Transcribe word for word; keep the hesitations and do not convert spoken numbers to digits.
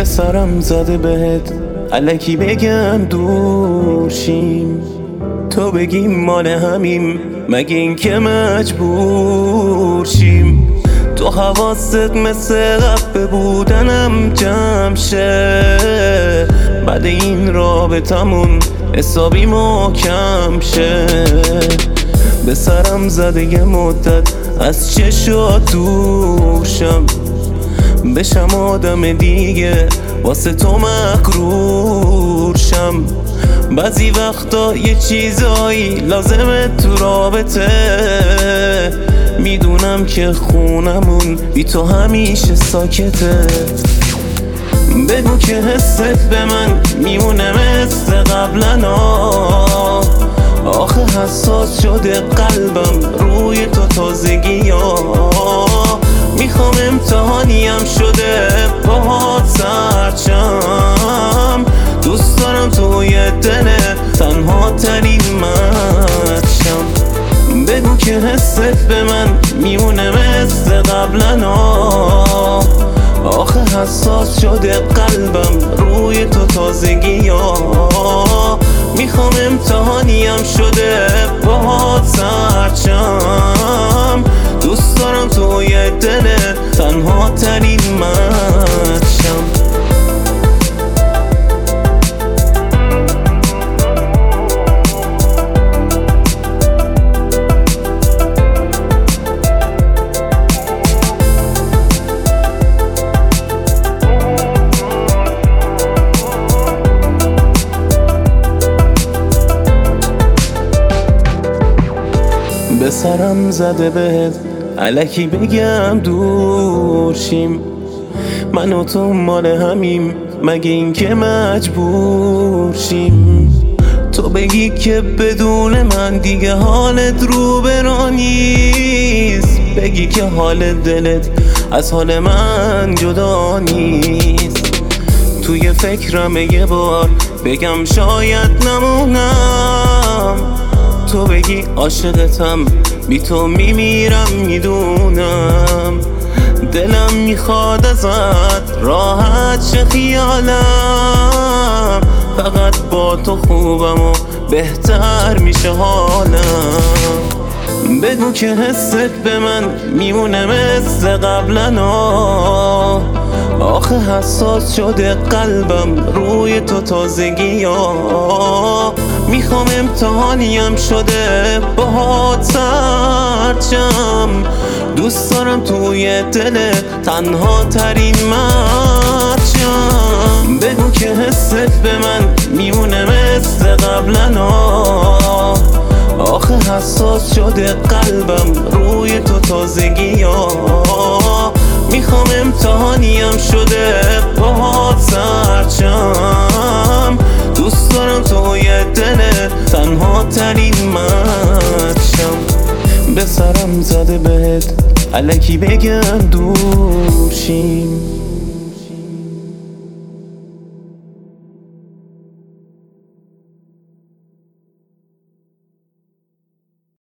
به سرم زده بهت الکی بگم دور شیم، تو بگی مال همیم مگه این که مجبور شیم. تو حواست مثل قبه بودنم جمع شه، بعد این رابطمون حسابی محکم شه. به سرم زده یه مدت از چشات دور شم، بشم آدم دیگه واسه تو مغرور شم. بعضی وقتا یه چیزایی لازمه تو رابطه، میدونم که خونمون بی تو همیشه ساکته. بگو که حست به من میمونه مثل قبلنا، آخه حساس شده قلبم روی تو تازگی ها. میخوام امتحانیم شده باهات سرچم، دوست دارم توی دل تنها ترین مرد شم. بگو که حست به من میمونه مثل قبلنا، آخه حساس شده قلبم روی تو تازگی ها. میخوام امتحانیم شده باهات سرچم، دوست دارم توی دل تنها ترین مرد شم. به سرم زده بهت الکی بگم دور شیم، من و تو مال همیم مگه این که مجبور شیم. تو بگی که بدون من دیگه حالت رو برا نیست، بگی که حال دلت از حال من جدا نیست. توی فکرم یه بار بگم شاید نمونم، تو بگی عاشقتم بی تو میمیرم میدونم. دلم میخواد ازت راحت شه خیالم، فقط با تو خوبم و بهتر میشه حالم. بگو که حست به من میمونه مثل قبلنا، آخه حساس شده قلبم روی تو تازگی ها. میخوام امتحانیم شده باهات سرچم، دوست دارم توی دل تنها ترین مرد شم. بگو که حست به من میمونه مثل قبلنا، آخه حساس شده قلبم روی تو تازگی ها. میخوام امتحانیم شده باهات سرچم، دوست دارم توی دل تنها ترین مرد شم. به سرم زده بهت الکی بگم دور شیم.